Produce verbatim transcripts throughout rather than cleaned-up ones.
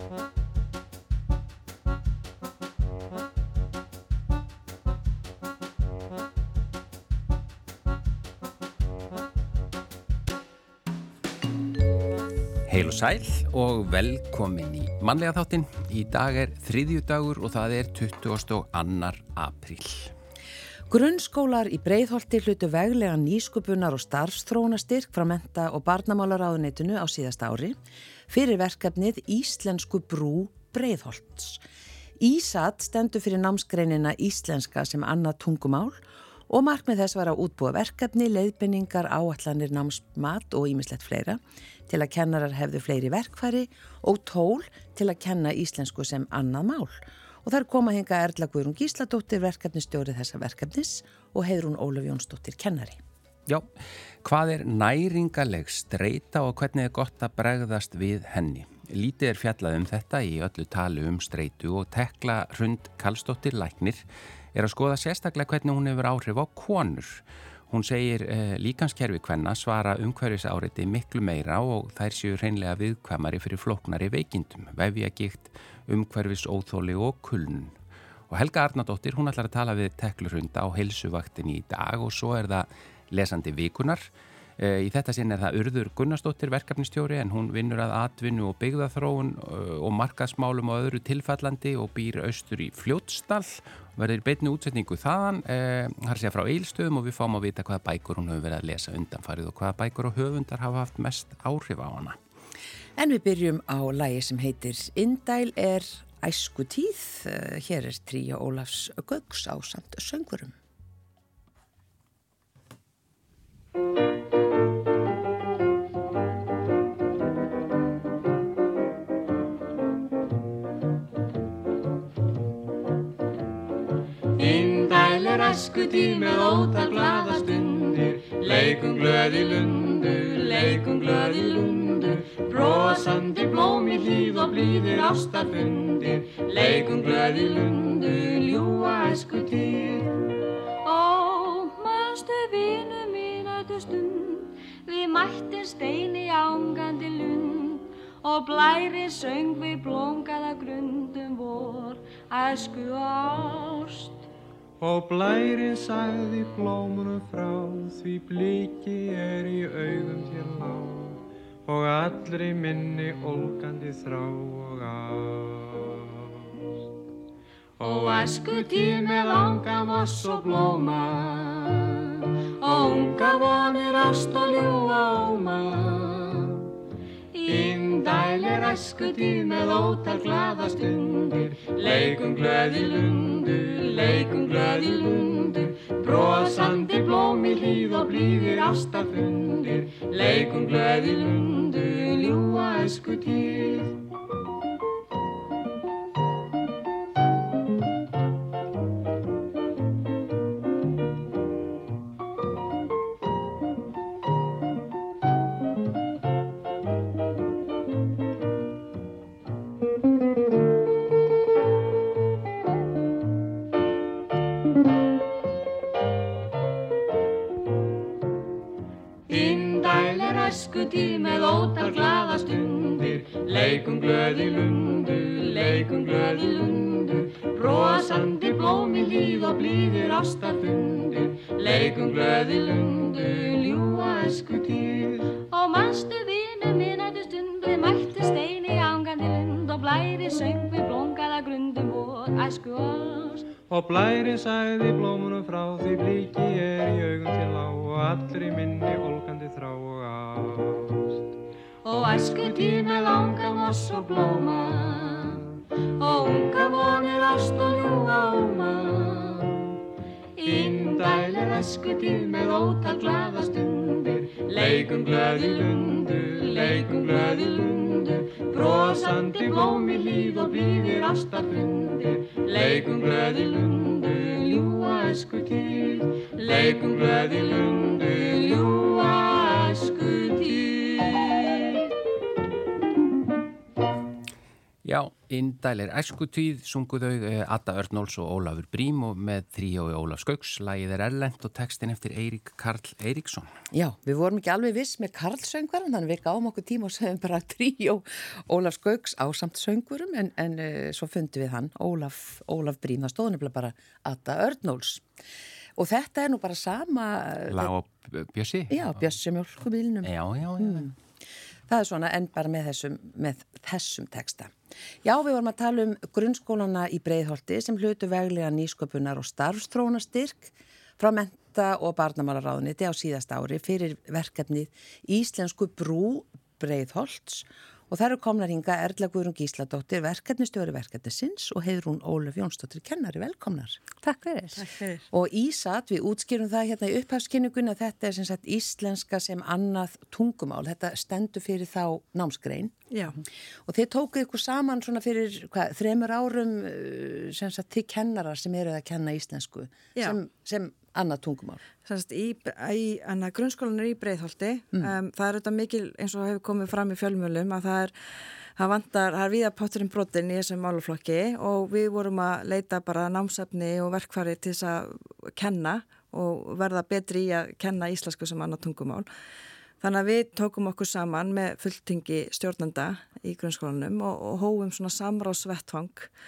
Heil og sæl og velkomin í mannlega þáttinn. Í dag er þriðjudagur og það er tuttugasta og annar apríl. Grunnskólar í Breiðholti hlutu veglega nýsköpunar og starfsþróunarstyrk frá mennta- og barnamálaráðuneytinu á síðasta ári fyrir verkefnið Íslensku brú Breiðholts. Ísat stendur fyrir námsgreinina íslenska sem annað tungumál og markmið þess var að útbúa verkefni, leiðbeiningar, áætlanir, námsmat og ýmislegt fleira til að kennarar hefðu fleiri verkfæri og tól til að kenna íslensku sem annað mál. Og þar koma hinga Erla Guðrún Gísladóttir, verkefnisstjóri þessa verkefnis og Heiðrún Ólöf Jónsdóttir, kennari. Já, hvað er næringaleg streita og hvernig er gott að bregðast við henni? Lítið er fjallað um þetta í öllu tali um streitu og Tekla Hrund Karlsdóttir læknir er að skoða sérstaklega hvernig hún hefur áhrif á konur. Hún segir eh, líkamskerfi kvenna svara umhverfisáreiti miklu meira og þær séu hreinlega viðkvæmari fyrir flóknari veikindum, vefjagigt, umhverfisóþoli og kulnun. Og Helga Arnardóttir, hún ætlar að tala við Teklu Hrund á heilsuvaktinni í dag og svo er það lesandi vikunar. Í þetta sinn er það Urður Gunnarsdóttir verkefnistjóri en hún vinnur að atvinnu og byggðaþróun og markaðsmálum og öðru tilfallandi og býr austur í Fljótsdal. Verður beinni útsetningu þaðan, eh, har sér frá Egilsstöðum og við fáum að vita hvaða bækur hún hefur verið að lesa undanfarið og hvaða bækur og höfundar hafa haft mest áhrif á hana. En við byrjum á lagi sem heitir Indæl er æskutíð. Hér er Tríó Ólafs Gauks ásamt söngurum. Indæl er æskutíð með ótal glaða stundir, leikum glöð í lundu, leikum glöð í lundu, brosandi blóm í hlíð og blíðir ástarfundir, leikum glöð í lundu, ljúfa æskutíð. Ó, manstu vinu mín öll stund, við mættum steini ángandi lund og blæri söng við blómgaða grundum vor, æsku ást. Og blærinn sagði blómunum frá, því bliki er í augum þér lá, og allri minni ólgandi þrá og ást. Og æskutíð með langa moss og blóma, og unga vonir ást og ljúfa óma. Indæl er æskutíð með ótal glaða stundir, leikum glöð í lundu, leikum glöð í lundu, brosandi blóm í hlíð og blíðir ástarfundir, leikum glöð í lundu, ljúfa æskutíð. Æskutíð með ótal glaða stundir, leikum glöð í lundu, leikum glöð í lundu, brosandi blóm í hlíð og blíðir ástarfundir, leikum glöð í lundu, ljúfa æskutíð. Og manstu vinu mín ættu stund, við mættum steini ángandi lund og blæri söng við blómgaða grundum vor, æsku ást. Og blærinn sagði blómunum frá, því bliki er í augum þér lá, og allri minni ólgandi þrá og ást. Og æskutíð með langa moss og blóma, og unga vonir ást og ljúfa óma. Indæl er æskutíð með ótal glaða stundir, leikum glöð í lundu, leikum glöð í lundu, brosandi blóm í hlíð og blíðir ástarfundir, leikum glöð í lundu, ljúfa æskutíð, leikum glöð í lundu, ljúfa æskutíð. Já, Indælir æskutíð sungu þau Adda Örnóls og Ólafur Brím og með þríói Ólaf Skauks. Lagið er erlent og textin eftir Eirík Karl Eiríksson. Já, við vorum ekki alveg viss með Karl söngvaran, þannig við gáum okkur tíma og sögum bara þríó Ólaf Skauks ásamt söngvurum, en, en uh, svo fundum við hann, Ólaf, Ólaf Brím, það stóð nefnilega bara Adda Örnóls. Og þetta er nú bara sama... Lag og Bjössi? Já, Bjössi mjólkubílnum. Já, já, já. Mm. Það er svona, en bara með þessum, með þessum texta. Já, við vorum að tala um grunnskólana í Breiðholti sem hlutu veglega nýsköpunar og starfstrónastyrk frá mennta- og barnamálaráðuneyti á síðasta ári fyrir verkefnið Íslensku brú Breiðholts. Og það eru komnar hinga Erla Guðrún Gísladóttir, verkefnistjóri verkefnisins og Heiðrún Ólöf Jónsdóttir, kennari, velkomnar. Takk fyrir. Takk fyrir. Og Ísat, við útskýrum það hérna í upphafskynningunni að þetta er sem sagt íslenska sem annað tungumál. Þetta stendur fyrir þá námsgrein. Já. Og þið tókuð ykkur saman svona fyrir hvað, þremur árum sem sagt þið kennarar sem eru að kenna íslensku sem, sem annað tungumál. Sannst, í, í grunnskólan er í Breiðholti. Mm. Um, það er þetta mikil, eins og hefur komið fram í fjölmjölum, að það er, það vantar, það er víða potturinn brotinn í þessum málaflokki og við vorum að leita bara námsefni og verkfæri til þess að kenna og verða betri í að kenna íslensku sem annað tungumál. Þannig að við tókum okkur saman með fulltingi stjórnanda í grunnskólanum og, og hófum svona samráðsvettvang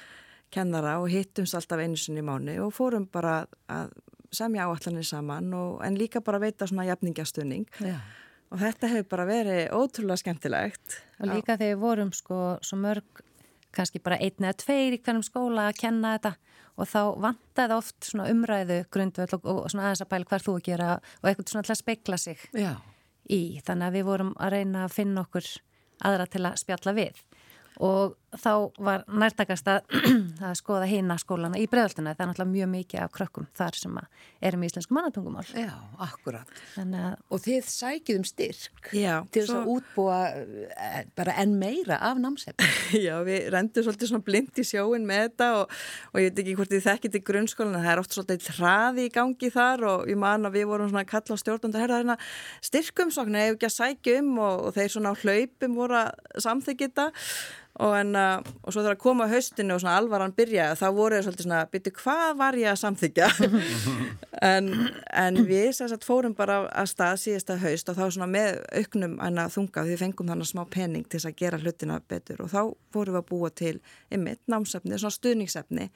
kennara og hittumst alltaf einu sinni í mánuði og fórum bara að semja áætlanir saman og, en líka bara veita svona jafningjastuðning. Já. Og þetta hefur bara verið ótrúlega skemmtilegt. Og líka þegar við vorum sko svo mörg, kannski bara einn eða tveir í hverjum skóla að kenna þetta og þá vantaði oft svona umræðu grundvöld og, og svona aðeins að pæla hvað þú að gera og eitthvað svona til að spekla sig Já. Í. Þannig að við vorum að reyna að finna okkur aðra til að spjalla við. Og þá var nærtakast að, að skoða hina skólana í Breiðholtinu. Það er náttúrulega mjög mikið af krökkum þar sem erum í íslensku mannatungumál. Já, akkurat. Að, og þið sækið um styrk já, til þess svo... að útbúa bara enn meira af námsefni. Já, við rendum svolítið svona blind í sjóin með þetta og, og ég veit ekki hvort þið þekkið til grunnskólan. Það er oft svolítið hraði í gangi þar og ég man að við vorum svona að kalla á stjórnanda herra hérna styrkumsókn ef ekki að sækja um og, og þeir svona á hlaupum voru að samþykkja þetta. Og, en, uh, og svo þegar að koma haustinu og svona alvaran byrjaði þá voru það svolítið svona byrju hvað var ég að samþykja en, en við sem sagt fórum bara að stað síðasta haust og þá svona með auknum að þunga því við fengum þannig smá pening til þess að gera hlutina betur og þá fórum við að búa til einmitt námsefni, svona stuðningsefni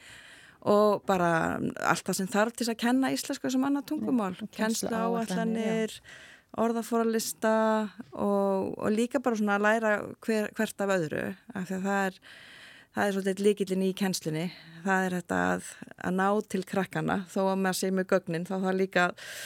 og bara allt það sem þarf til þess að kenna íslensku sem annað tungumál, ja, kennslu áætlanir orðaforalista og, og líka bara svona að læra hver, hvert af öðru af því að það er, það er svolítið líkillin í kennslunni það er þetta að, að ná til krakkana þó að maður sé með gögnin þá það líka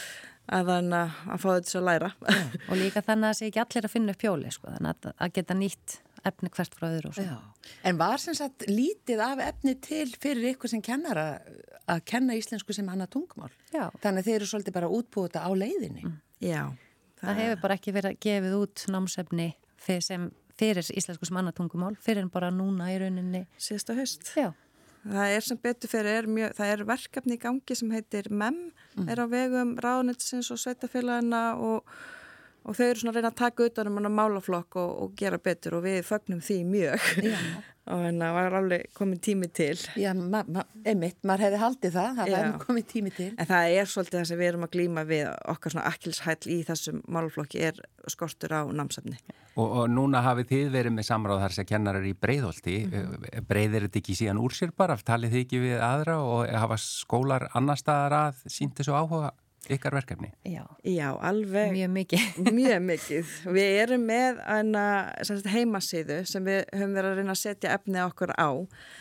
að, að, að fá þetta svo að læra Já, og líka þannig að það sé ekki allir að finna upp hjóli sko, þannig að, að geta nýtt efni hvert frá öðru og svo. En var sem sagt lítið af efni til fyrir ykkur sem kennara að kenna íslensku sem annað tungumál? Já. Þannig að þeir eru svolítið bara útbúið þetta á leiðinni. Mm. Já. Það, það hefur bara ekki verið gefið út námsefni fyrir, sem, fyrir íslensku sem annað tungumál, fyrir en bara núna í rauninni. Síðasta haust. Já. Það er sem betur fyrir, er mjög, það er verkefni í gangi sem heitir M E M, mm. er á vegum ráðuneytisins og sveitafélagina og Og þau eru svona að reyna að taka utan um hann á málaflokk og, og gera betur og við fögnum því mjög. Já. Og en það var alveg komin tími til. Já, ma, ma, einmitt, maður hefði haldið það, það var komin tími til. En það er svolítið það sem við erum að glíma við okkar svona akkilshæll í þessum málaflokki er skortur á námsefni. Og, og núna hafið þið verið með samráð þar sem kennarar í Breiðholti. Mm-hmm. Breiðir þetta ekki síðan úr sér bara? Talið þið ekki við aðra og hafa skólar annar staðar að sýnt þessu áhuga? Ykkar verkefni? Já. Já, alveg. Mjög mikið. Mjög mikið. Við erum með eina heimasíðu sem við höfum verið að reyna að setja efnið okkur á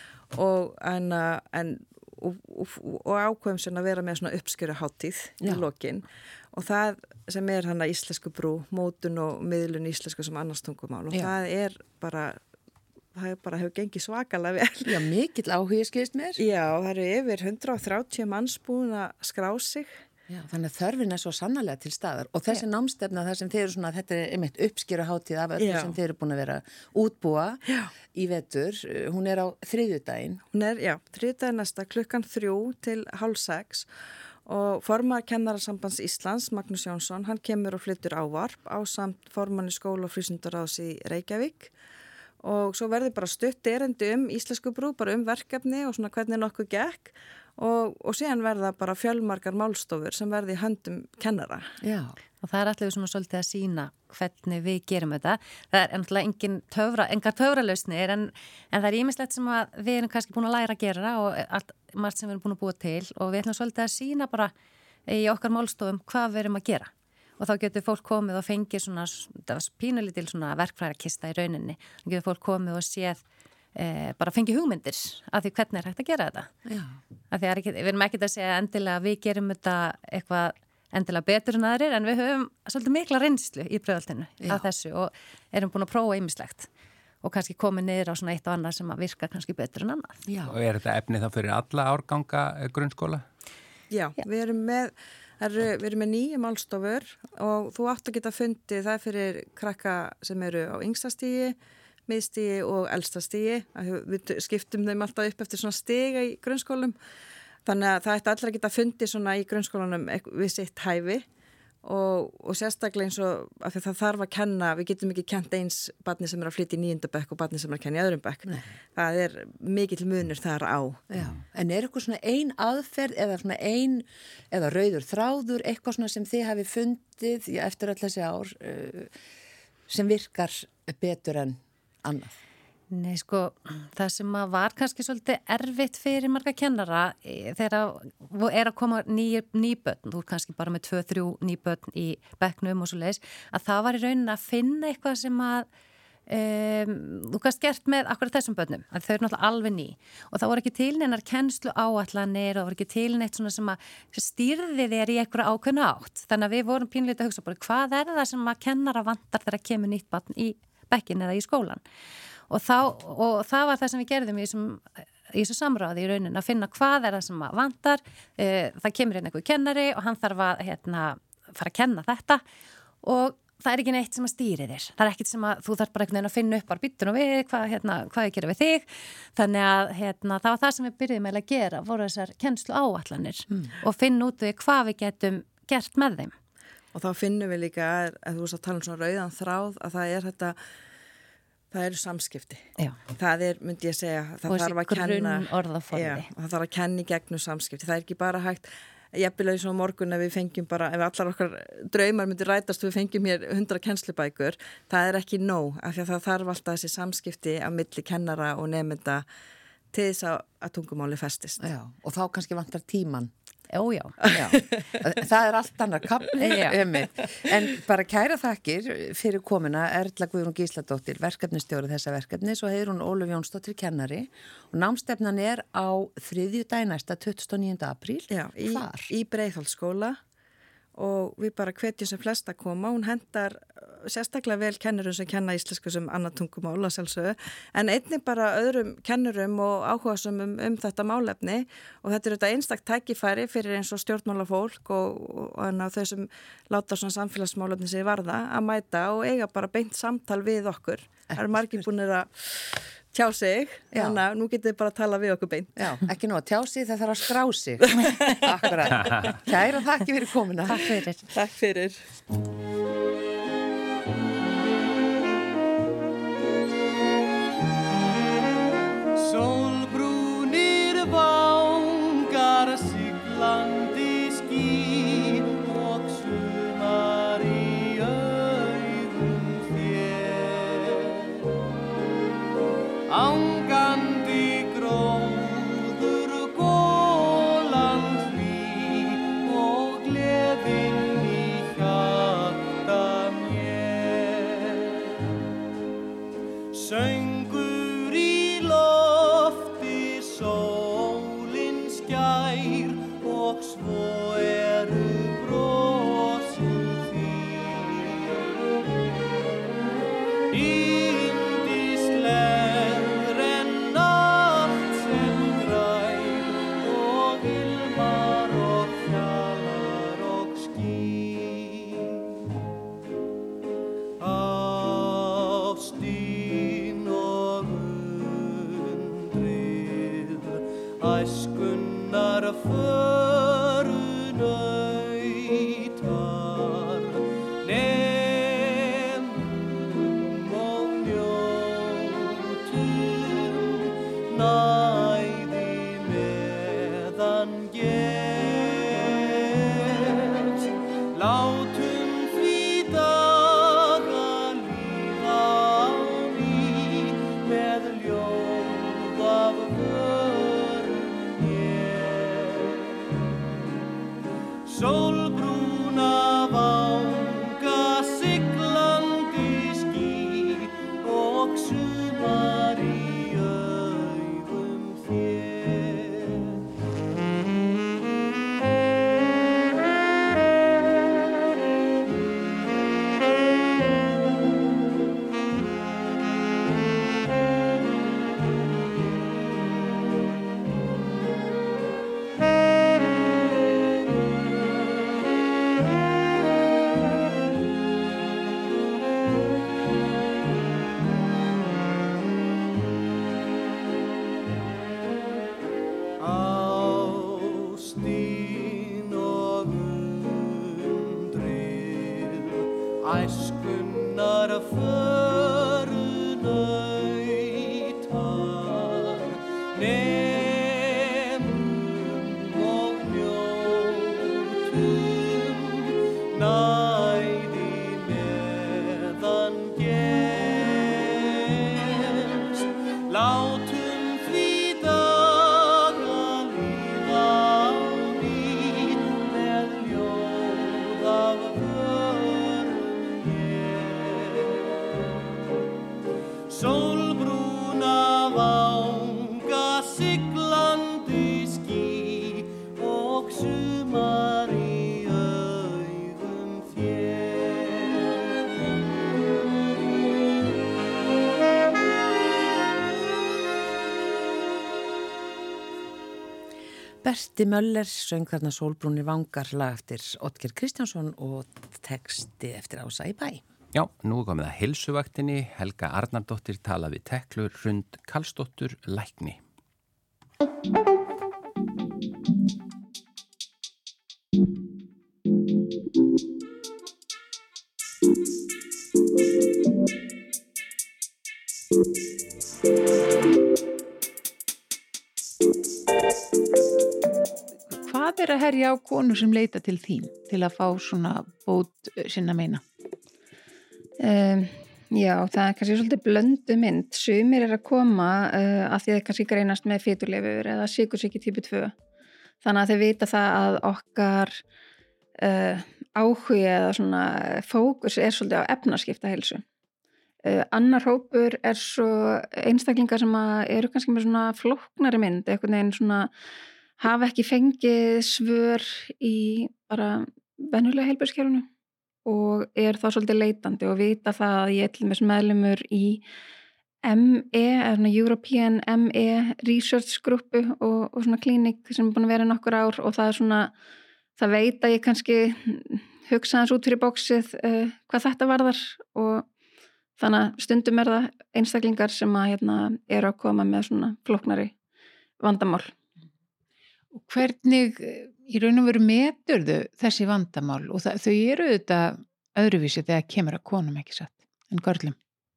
og, eina, en, og, og, og ákveðum sem að vera með svona uppskjöru hátíð í lokin og það sem er hana íslensku brú, mótun og miðlun íslensku sem annars tungumál og Já. Það er bara það er bara hefur gengið svakalega vel. Já, mikill áhugi skilst mér. Já, það eru yfir hundrað og þrjátíu manns búin að skrá sig. Já, þannig að þörfin er svo sannarlega til staðar og þessi námstefna þar sem þeir eru svona, þetta er einmitt uppskjöruhátíð af öllu sem þeir eru búin að vera útbúa já. Í vetur, hún er á þriðjudaginn. Hún er, já, þriðjudaginn næsta klukkan þrjú til hálf sex og formaður Kennarasambands Íslands, Magnús Jónsson, hann kemur og flyttur ávarp á samt formanni skóla og frístundaráðs í Reykjavík og svo verður bara stutt erindi um íslensku brú, bara um verkefni og svona hvernig nokkuð gekk og, og síðan verða bara fjölmargar málstofur sem verði í höndum kennara. Já, og það er allir svona svolítið að sína hvernig við gerum þetta. Það er náttúrulega engin töfra, engar töfralausnir en, en það er ýmislegt sem að við erum kannski búin að læra að gera og allt margt sem við erum búin að búa til og við ætlum svolítið að sína bara í okkar málstofum hvað við erum að gera. Og þá getur fólk komið og fengið svona, það var pínulítil svona verkfræðarkista í rauninni. Þá getur fólk komið og séð, e, bara fengið hugmyndir af því hvernig er hægt að gera þetta. Já. Af því að ekki, við erum ekki að segja endilega að við gerum þetta eitthvað endilega betur en aðrir, en við höfum svolítið mikla reynslu í Breiðholtinu af þessu og erum búin að prófa ýmislegt. Og kannski komið niður á svona eitt og annað sem að virka kannski betur en annað. Já. Og er þetta efni þá fyrir alla árganga grunnskóla? Já, Já. Við erum með Er, við erum með nýju málstofur og þú átt að geta fundið það fyrir krakka sem eru á yngstastígi, miðstígi og eldstastígi. Við skiptum þeim alltaf upp eftir svona stiga í grunnskólum. Þannig að það ætti allir að geta fundið svona í grunnskólanum við sitt hæfi og, og sérstaklega eins og af því það þarf að kenna, við getum ekki kent eins barni sem er að flytja í níunda bekk og barni sem er að kenna í öðrum bekk. Nei. Það er mikill munur þar á. Já. En er eitthvað svona ein aðferð eða svona ein eða rauður þráður, eitthvað svona sem þið hafi fundið já, eftir öll þessi ár uh, sem virkar betur en annað? Nei, sko, það sem var kannski svolítið erfitt fyrir marga kennara þegar er að koma ný, nýbörn, þú er kannski bara með tvö, þrjú nýbörn í bekknum og svo leiðis, að það var í rauninni að finna eitthvað sem að um, þú kannski gert með akkurat þessum börnum, að þau eru náttúrulega alveg ný og það voru ekki til neinar kennslu áætlanir og það voru ekki til neitt svona sem að stýrði þér í einhverja ákveðna átt, þannig að við vorum pínlítið að hugsa bara hvað er það sem að kennara vantar þegar kemur nýtt barn í bekkin eða í skólan. Og, þá, og það var það sem við gerðum í þessum, í þessu samráði í raunin að finna hvað er það sem vantar. E, það kemur inn einhver kennari og hann þarf að hérna, fara að kenna þetta og það er ekki neitt sem að stýri þér. Það er ekkit sem að þú þarf bara einhvern veginn að finna upp bara býttun og við, hvað, hérna, hvað ég gera við þig. Þannig að hérna, það var það sem við byrjuðum að gera, voru þessar kennslu áætlanir mm. og finna út við hvað við getum gert með þeim. Og þá finnum við líka að, að þú veist að tala um svona rauðan þráð að það er þetta Það eru samskipti. Já. Það er, myndi ég segja, það og þarf að kenna. Já, það þarf að kenna í gegnum samskipti. Það er ekki bara hægt, jafnvel eins og morgun ef við fengjum bara, ef allar okkar draumar myndi rætast og við fengjum hér hundra kennslubækur, það er ekki nóg, af því að það þarf alltaf þessi samskipti á milli kennara og nemenda til þess að, að tungumáli festist. Já, og þá kannski vantar tíman. Ó, já. já. Það er allt annar kapli. En bara kæra þakkir fyrir komuna Erla Guðrún Gísladóttir, verkefnistjóri þessa verkefnis og Heiðrún Ólöf Jónsdóttir kennari og námstefnan er á þriðjudaginn næsta tuttugasta og níunda apríl. Já, í, í Breiðholtsskóla og við bara hvetjum sem flest að koma. Hún hendar sérstaklega vel kennurum sem kenna íslensku sem annað tungumál að sjálfsögðu, en einnig bara öðrum kennurum og áhugasumum um þetta málefni og þetta er þetta einstakt tækifæri fyrir eins og stjórnmálafólk og, og, og þau sem láta svona samfélagsmálefni sig varða að mæta og eiga bara beint samtal við okkur. Það eru margir búinir að tjá sig, já. Þannig að nú getið þið bara að tala við okkur beint. Já, ekki nú að tjá sig, það þarf að skrá sig. Akkurat. Kæra þakki fyrir komuna. Takk fyrir. Takk fyrir. Sólbrúnir vangar siglandi ský og sumar í augum þér. Angandi gróður gólan hlý og gleðin í hjarta mér. Söngur í lofti, sólin skær og svo eru brosin þín. Yndislegri en allt sem grær og ilmar og fjalar og skín. Ástin og undrið, æskunnar förunautar, nemum og njótum æskunnar förunautar, nemum og njótum næði meðan gefst, látum því daga líða á ný með ljóð af sólbrúna vanga siglandi ský og sumar í augum þér. Berti Möller söng þarna Sólbrúnir vangar, lag eftir Oddgeir Kristjánsson og texti eftir Ása í bæ. Já, nú komið að heilsuvaktinni. Helga Arnardóttir tala við Teklu Hrund Karlsdóttur lækni. Hvað er að herja á konur sem leita til þín til að fá svona bót sinna meina? Um, já, það er kannski svolítið blöndu mynd. Sumir er að koma uh, að því að kannski greinast með fiturlifur eða sykursýki típu tvö. Þannig að þeir vita það að okkar uh, áhugi eða svona fókus er svolítið á efnaskipta heilsu. Uh, annar hópur er svo einstaklingar sem eru kannski með svona flóknari mynd, einhvern veginn svona hafa ekki fengið svör í bara venjulega heilbrigðiskerfinu og er þá svolítið leitandi og vita það að ég er með meðlumur í M E, European M E Research grúppu og, og svona klínik sem er búin að vera nokkur ár og það er svona, það veit að ég kannski hugsa hans út fyrir bóksið uh, hvað þetta varðar og þannig að stundum er það einstaklingar sem að hérna eru að koma með svona flóknari vandamál. Og hvernig í raun og veru meturðu þessi vandamál og það, þau eru þetta öðruvísi þegar kemur að konum ekki satt en körlum?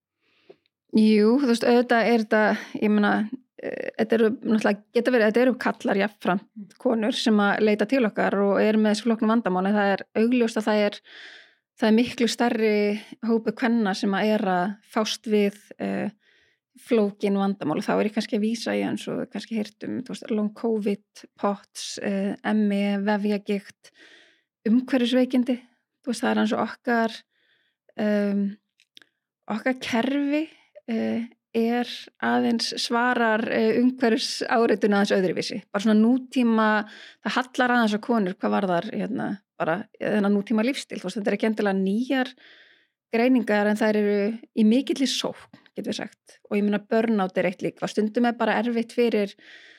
Jú, þú veist, auðvitað er þetta, ég meina, þetta eru náttúrulega, geta verið, þetta eru kallar jafnframt konur sem að leita til okkar og eru með þessu flóknu vandamál en það er augljóst að það er, það er miklu stærri hópu kvenna sem að er að fást við uh, flókin vandamál og þá er ég kannski að vísa í eins og kannski heyrt um long COVID, P O T S, uh, M E, vefjagigt, umhverfisveikindi, þú veist það er eins og okkar um, okkar kerfi uh, er aðeins svarar uh, umhverfis áreituna aðeins öðruvísi, bara svona nútíma, það hallar aðeins á konur hvað varðar hérna, bara þennan nútíma lífstíl, þú veist þetta er ekki endilega nýjar greiningar en þær eru í mikilli sókn, getur við sagt, og ég meina burnout er eitt líka, stundum er bara erfitt fyrir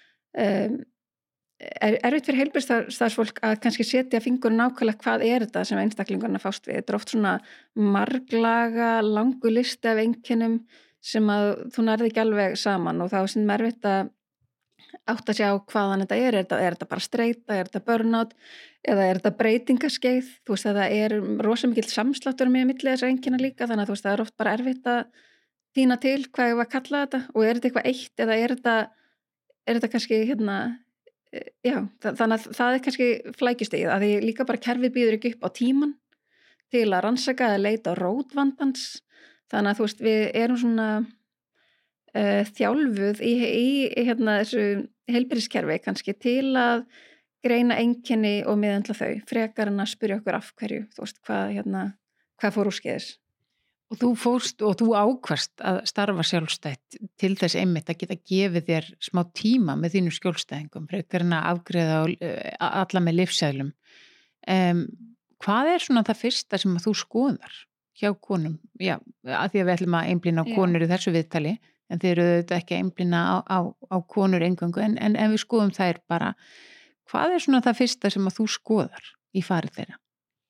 um, er, erfitt fyrir heilbrigðisstarfsfólk að kannski setja fingur nákvæmlega hvað er þetta sem einstaklingurinn að fást við, þetta er oft svona marglaga, langu listi af einkennum sem að þú nærði ekki alveg saman og þá er sem erfitt að átt að sjá hvaðan þetta er, er þetta, er þetta bara streita, er þetta burnout eða er þetta breytingaskeið, þú veist að það er rosa mikill samsláttur með milli þessar einkenna líka, þannig að þú veist það er oft bara erfitt að týna til hvað ég var að kalla þetta og er þetta eitthvað eitt eða er þetta, er þetta kannski hérna, já, þannig að það er kannski flækjustigið að því líka bara kerfið býður ekki upp á tíman til að rannsaka eða leita á rótvandans, þannig að þú veist við erum svona uh, þjálfuð í, í, í hérna þessu heilbrigðiskerfi kannski til að greina einkenni og meðhandla þau, frekar en að spyrja okkur af hverju, þú veist, hvað, hérna, hvað fór úrskeiðis. Og þú fórst og þú ákvast að starfa sjálfstætt til þess einmitt að geta gefið þér smá tíma með þínu skjólstæðingum, frekar en að afgreiða alla með lyfseðlum. Um, hvað er svona það fyrsta sem að þú skoðar hjá konum? Já, að því að við ætlum að einblína á konur í þessu viðtali, en þeir eru auðvitað ekki að einblína á, á, á konur eingöngu, en, en ef við skoðum þær bara, hvað er svona það fyrsta sem að þú skoðar í farið þeirra?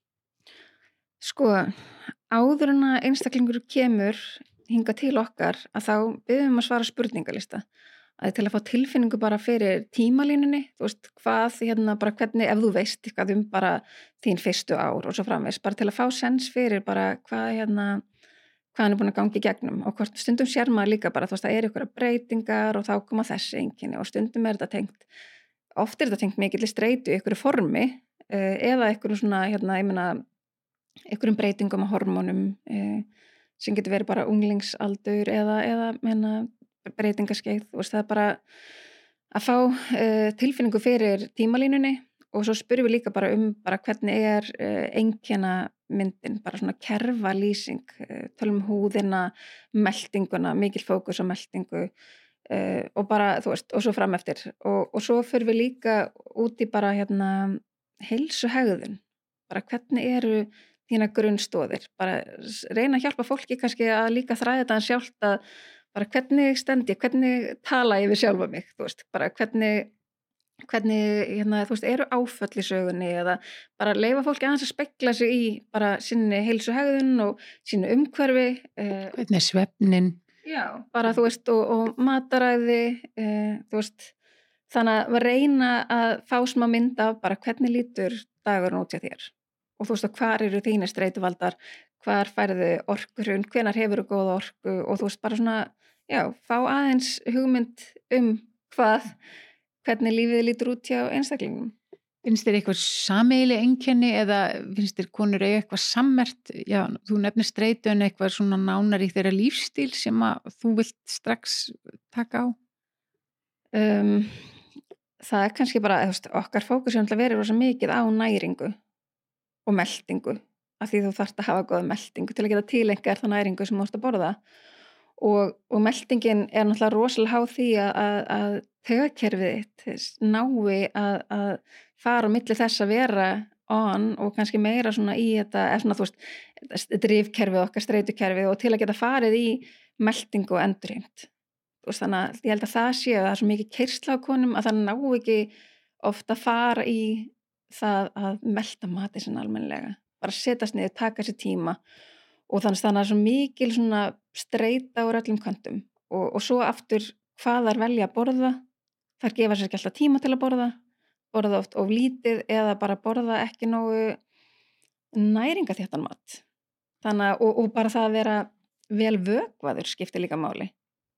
Sko, áður en að einstaklingur kemur hinga til okkar að þá byrjum að svara spurningalista að til að fá tilfinningu bara fyrir tímalínunni, þú veist, hvað hérna bara hvernig, ef þú veist eitthvað um bara þín fyrstu ár og svo framvegis, bara til að fá sens fyrir bara hvað hérna, hvað hann er búin að gangi í gegnum og hvort stundum sér maður líka bara, þú veist, það er ykkur breytingar og þá koma þessi einkenni og stundum er þetta tengt, oft er þetta tengt mikilli streitu í ykkur formi eða ykkur svona, hérna, ég meina, ykkurum breytingum á hormónum sem getur verið bara unglingsaldur eða, eða, meina, breytingaskeið, og það er bara að fá uh, tilfinningu fyrir tímalínunni og svo spyrjum við líka bara um bara hvernig er uh, einkenna myndin, bara svona kerfalýsing, uh, tölum húðina, meltinguna, mikil fókus á meltingu uh, og bara, þú veist, og svo fram eftir og, og svo fyrir við líka út í bara hérna heilsuhegðun, bara hvernig eru þína grunnstoðir, bara reyna að hjálpa fólki kannski að líka þræða þetta sjálft að bara hvernig stend ég, hvernig tala ég við sjálfa mig, þú veist, bara hvernig, hvernig, hérna, þú veist, eru áföll í sögunni eða bara leyfa fólki aðeins að spegla sig í bara sinni heilsuhegðun og sínu umhverfi. Eh, hvernig er svefnin? Já, bara, þú veist, og, og mataræði, eh, þú veist, þannig að reyna að fá smá mynd af bara hvernig lítur dagurinn út hjá þér og þú veist, og hvar eru þínir streituvaldar, hvar færðu orkurun, hvenar hefur þú góða orku og þú veist, bara svona já, fá aðeins hugmynd um hvað, hvernig lífið lítur út hjá einstaklingum. Finnst þér eitthvað sameiginleg einkenni eða finnst þér konur eiga eitthvað sammert, já, þú nefnir streitu en eitthvað svona nánar í þeirra lífstíl sem að þú vilt strax taka á? Um, það er kannski bara, þú veist, okkar fókus er að vera rosa mikið á næringu og meltingu, af því þú þarft að hafa góða meltingu til að geta tilengar það næringu sem þú ert að borða. Og, og meltingin er náttúrulega rosalega háð því að, að, að taugakerfið nái að, að fara á milli þess að vera on og kannski meira svona í þetta, eða svona, þú veist, drifkerfið okkar, streitukerfið og til að geta farið í meltingu og endurheimt. Þú veist, þannig að ég held að það sé að það er svo mikið keyrsla á konum að það ná ekki ofta að fara í það að melta mati sinna almennilega. Bara setjast niður, taka sér tíma og þannig að það er svo mikil svona streita úr öllum kantum og, og svo aftur hvað þær velja að borða, þær gefa sér ekki alltaf tíma til að borða, borða oft of lítið eða bara borða ekki nógu næringaþéttan mat. Þannig að, og, og bara það að vera vel vökvaður skiptir líka máli.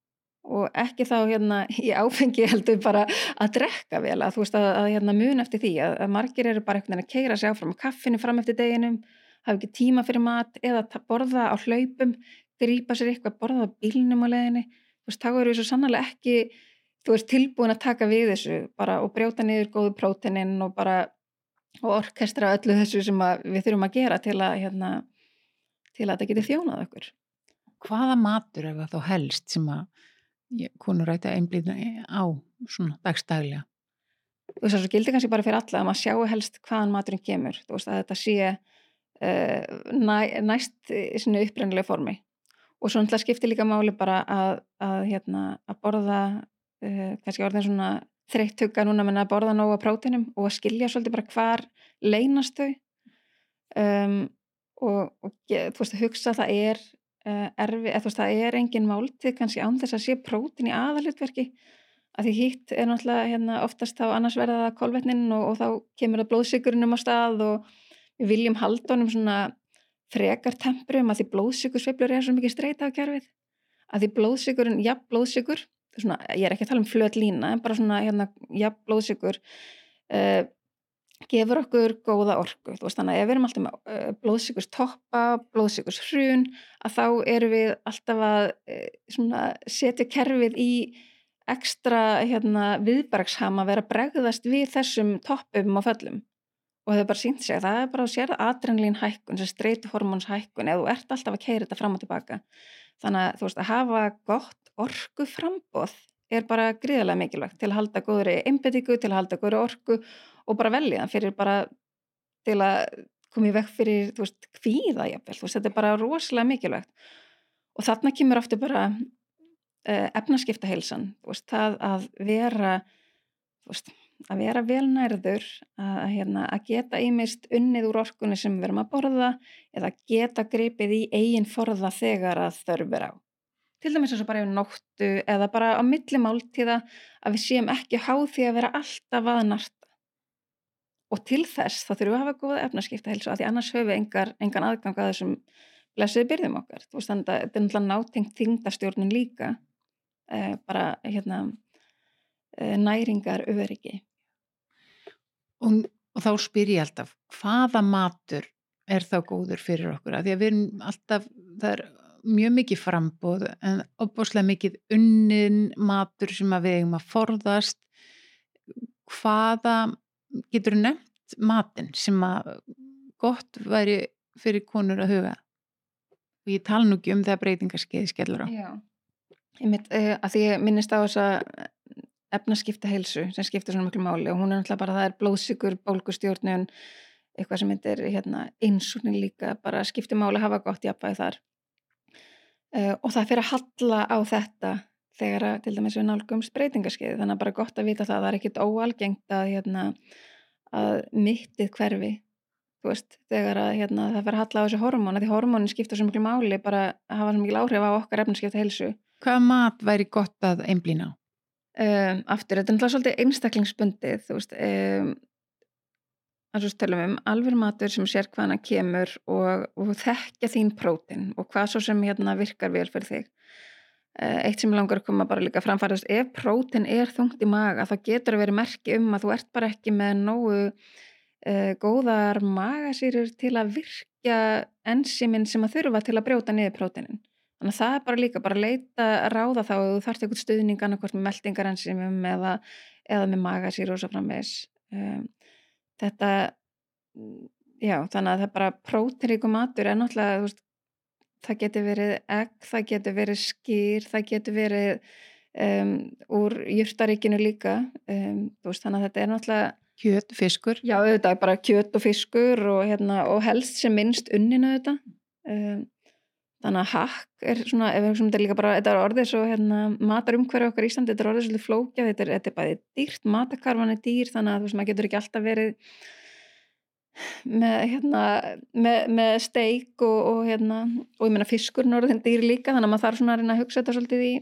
Og ekki þá hérna í áfengi heldur bara að drekka vel, að þú veist að, að hérna mun eftir því að, að margir eru bara einhvern veginn að keyra sig áfram á kaffinu fram eftir deginum, hafa ekki tíma fyrir mat eða borða á hlaupum, grípa sér eitthvað, borða á bílnum á leiðinni, þú veist, þá eru við svo sannarlega ekki, þú veist, tilbúin að taka við þessu bara og brjóta niður góðu próteinin og bara og orkestra öllu þessu sem að við þurfum að gera til að hérna, til að þetta geti þjónað okkur. Hvaða matur er það þá helst sem að konur ræta einblíðna á svona dagstaglega? Þú veist, það gildir kannski bara fyrir alla að maður sjáu helst hvaðan maturinn kemur, þú veist, að þetta sé uh, næ, næst í svona upprennilega formi og svo náttúrulega skiptir líka máli bara að, að, hérna, að borða uh, kannski orðin svona þreytt tugga núna menn að borða nóga próteinum og að skilja svolítið bara hvar leynast þau um, og, og þú veist, að hugsa það er Uh, erfi, eða þú veist, það er engin máltíð kannski án þess að sé prótín í aðalhlutverki að því hitt er náttúrulega hérna, oftast þá annars verða það kolvetnin og, og þá kemur það blóðsykurinn á stað og við viljum halda honum svona frekar temprum að því blóðsykursveiflur er svo mikið streita á kerfið að því blóðsykurinn, ja, blóðsykur svona, ég er ekki að tala um flöt lína en bara svona, hérna, ja, blóðsykur uh, gefur okkur góða orku, þú veist, þannig að ef við erum alltaf með uh, blóðsykurs toppa, blóðsykurs hrun, að þá erum við alltaf að uh, svona, setja kerfið í ekstra hérna, viðbragðsham að vera að bregðast við þessum toppum og föllum og það er bara sýnt sig að það er bara að sér adrenalín hækkun, sem streituhormóns hækkun eða þú ert alltaf að keyra þetta fram og tilbaka þannig að þú veist, að hafa gott orku framboð er bara gríðarlega mikilvægt til að halda góðri einbetingu, til að halda góðri orku og bara velja það fyrir bara til að koma í veg fyrir, þú veist, kvíða jafnvel, þú veist, þetta er bara rosalega mikilvægt og þarna kemur aftur bara uh, efnaskiptaheilsan, þú veist, það að vera, þú veist, að vera vel nærður, að, hérna, að geta ýmist unnið úr orkunni sem við erum að borða eða geta gripið í eigin forða þegar að þörf er á. til dæmis eins og bara yfir nóttu eða bara á milli máltíða að við séum ekki háð því að vera alltaf að narta. Og til þess þá þurfum við að hafa góða efnaskiptaheilsu af því annars höfum við engar, engan aðgang að þessum blessuðu byrðum okkar. Þú veist, þannig að þetta er náttúrulega nátengt þyngdarstjórnin líka, eh, bara hérna eh, næringar öryggi. Og, og þá spyr ég alltaf, hvaða matur er þá góður fyrir okkur? Af því að við erum alltaf, það er mjög mikið framboð en opbóðslega mikið unnin matur sem að við eigum að forðast. Hvaða getur nefnt matinn sem að gott væri fyrir konur að huga? Og ég tala nú ekki um það breytingarskeið skellur á. Já, ég mitt, uh, að því ég minnist á þessa efnaskipta heilsu sem skiptir svona miklu máli og hún er náttúrulega bara, það er blóðsykur, bólgustjórnun, eitthvað sem heitir hérna, insúlín líka, bara skiptir máli að hafa gott jafnvægi þar. Uh, og það fyrir að halla á þetta þegar að, til dæmis við nálgumst breytingarskeið, þannig að bara gott að vita það, það er ekkit óalgengt að, hérna, að mittið hverfi, þú veist, þegar að hérna, það fyrir að halla á þessu hormónu, því hormónin skipta svo miklu máli, bara að hafa svo mikil áhrif á okkar efnaskipta heilsu. Hvaða mat væri gott að einblína á? Um, aftur, þetta er náttúrulega svolítið einstaklingsbundið, þú veist, um, að svo tölum um alveg matur sem sér hvaðan að kemur og, og þekkja þín prótein og hvað svo sem hérna virkar vel fyrir þig. Uh, eitt sem langar að koma bara líka framfærast, ef prótein er þungt í maga, þá getur það verið merki um að þú ert bara ekki með nógu uh, góðar magasýrur til að virkja ensímin sem að þurfa til að brjóta niður próteinin. Þannig að það er bara líka, bara leita ráða þá og þú þarft eitthvað stuðning annarkvort með meltingarensímum eða, eða með magasýru og svo framvegis. Um, þetta, já, þannig að það bara próteinríkur matur er náttúrulega, þú veist, það getur verið egg, það getur verið skyr, það getur verið um, úr jurtaríkinu líka, um, þú veist, þannig að þetta er náttúrulega kjöt, fiskur. Já, auðvitað, bara kjöt og fiskur og, hérna, og helst sem minnst unninu þetta. Um, Þannig að hakk er svona, ef við hugsaum þetta líka bara, þetta er orðið svo hérna, matarumhverfi okkar í Íslandi, þetta er orðið svolítið flókjað, þetta er, þetta er bæði dýrt, matakarfan er dýr, þannig að þú veist, maður getur ekki alltaf verið með, hérna, með, með steik og, og, hérna, og ég meina fiskur er orðið dýr líka, þannig að maður þarf svona að reyna að hugsa þetta svolítið í,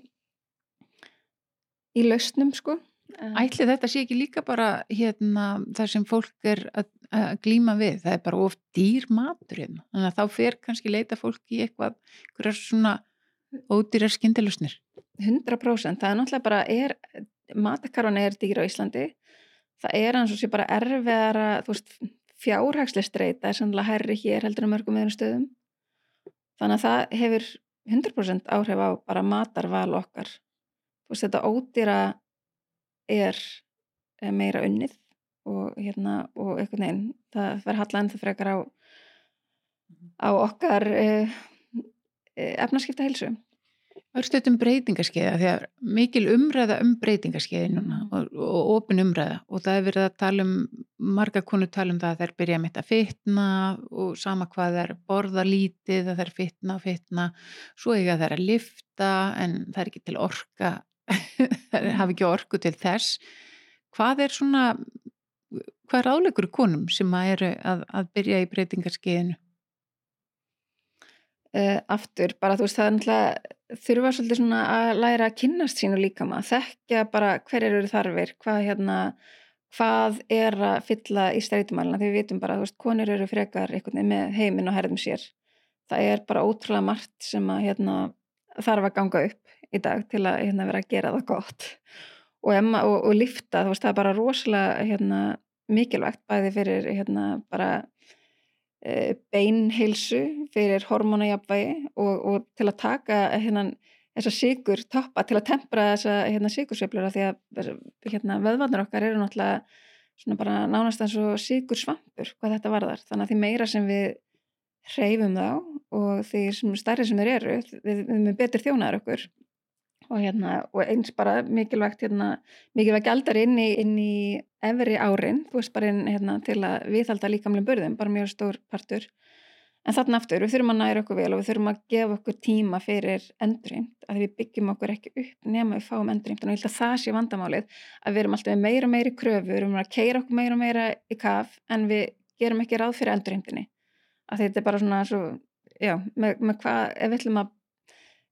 í lausnum, sko. Ætli þetta sé ekki líka bara hérna það sem fólk er að, að glíma við, það er bara oft dýr matur hérna, þannig að þá fer kannski leita fólk í eitthvað, eitthvað svona ódýrar skyndilausnir. hundrað prósent, það er náttúrulega bara er, matakarfan er dýr á Íslandi, það er eins og sé bara erfiðara, þú veist, fjárhagsleg streita er sannlega hærri hér heldur en mörgum öðrum stöðum, þannig að það hefur hundrað prósent áhrif á bara matarval okkar, þú veist, þetta ódýra er meira unnið og hérna og einhvern veginn það verður halla ennþá frekar á á okkar eh, efnaskipta heilsu. Örstuðt um breytingarskeiða, því að mikil umræða um breytingarskeiði núna og, og opin umræða og það er verið að tala um, marga konur tala um það að þær byrja mitt að fitna og sama hvað þær borða lítið að þær fitna og fitna, svo eiga þær að lifta en það er ekki til orka það hafi ekki orku til þess. Hvað er svona, hvað er áleikur konum sem að eru að, að byrja í breytingarskeiðinu? Uh, aftur, bara þú veist, það er náttúrulega þurfa svolítið svona að læra að kynnast sínu líkama, þekkja bara hverjir eru þarfir, hvað hérna hvað er að fylla í streitumælina, því við vitum bara, þú veist, konur eru frekar einhvern veginn með heiminn og herðum sér, það er bara ótrúlega margt sem að hérna þarf að ganga upp í dag til að hérna, vera að gera það gott og, emma, og, og lifta, þú veist, það er bara rosalega hérna, mikilvægt bæði fyrir hérna, bara e, beinheilsu, fyrir hormónajafnvægi og, og til að taka hérna, þessa sykur toppa, til að tempra þessa hérna, sykursveiflur því að hérna, vöðvarnir okkar eru náttúrulega svona bara nánast eins og sykursvampur hvað þetta varðar, þannig að því meira sem við hreyfum þá og því sem stærri sem þeir eru, við erum betur þjónaðar okkur og, hérna, og eins bara mikilvægt hérna, mikilvægt gjaldar inn í, inn í efri árin, þú veist bara inn hérna, til að viðhalda líkamlegum börðum, bara mjög stór partur, en þarna aftur við þurfum að næra okkur vel og við þurfum að gefa okkur tíma fyrir endurheimt, að við byggjum okkur ekki upp nema við fáum endurheimt og ég held að það sé vandamálið, að við erum alltaf með meira og meiri kröfu, við erum að keyra okkur meira og meira í kaf en við gerum ekki ráð fyrir endurheimtinni, að þetta er bara svona svo, já, með, með hvað, ef við ætlum að